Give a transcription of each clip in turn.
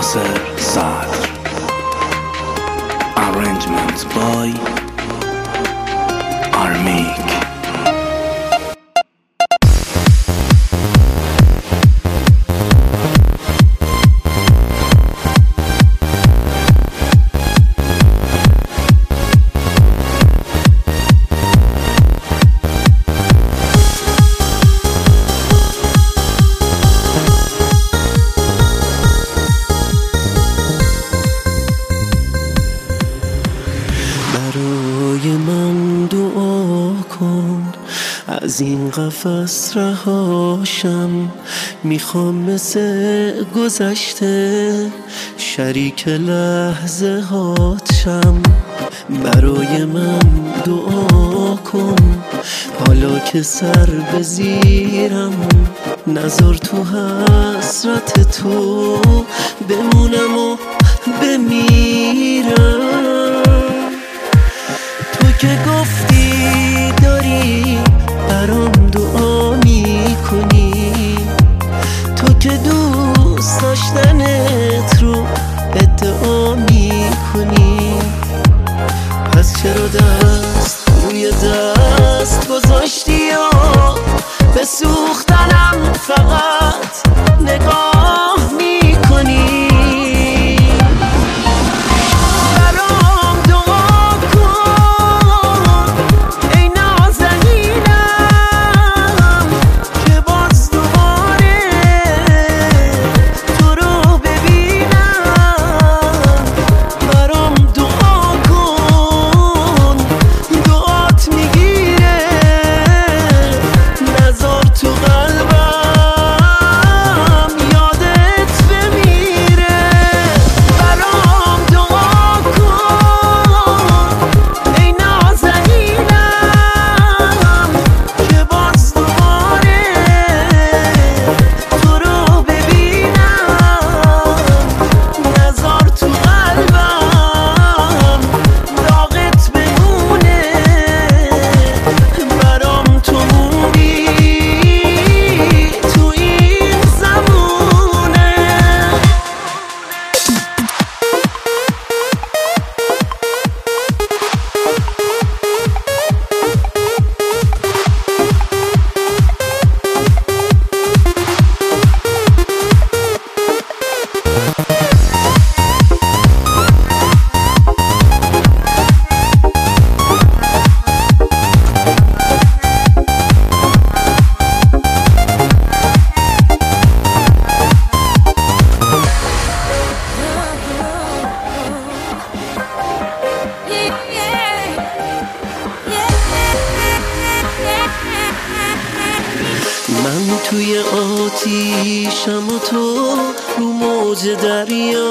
ناصر صدر. Arrangements by Armik. برای من دعا کن از این قفس رهاشم، میخوام مثل گذشته شریک لحظه هاتشم. برای من دعا کن حالا که سر به زیرم، نذار تو حسرت تو بمونم و بمیرم. تو که گفتی داری برام دعا میکنی، تو که دوست داشتنت رو ادعا میکنی، پس چرا دست روی دست گذاشتی یا به سوختنم فقط نگاه میکنی؟ من توی آتیشم و تو رو موج دریا،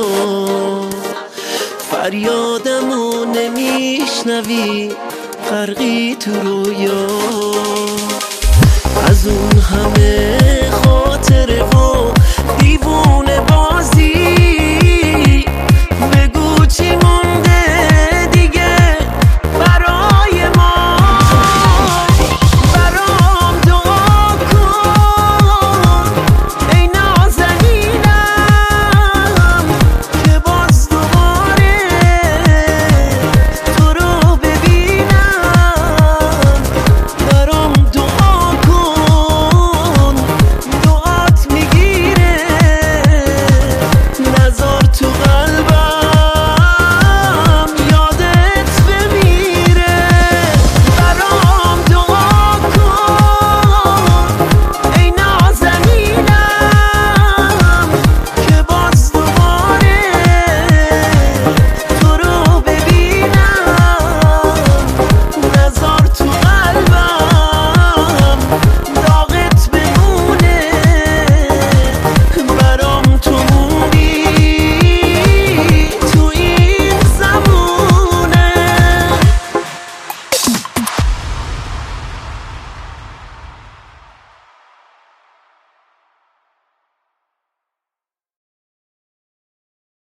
فریادمو نمیشنوی غرقی تو رویا. از اون همه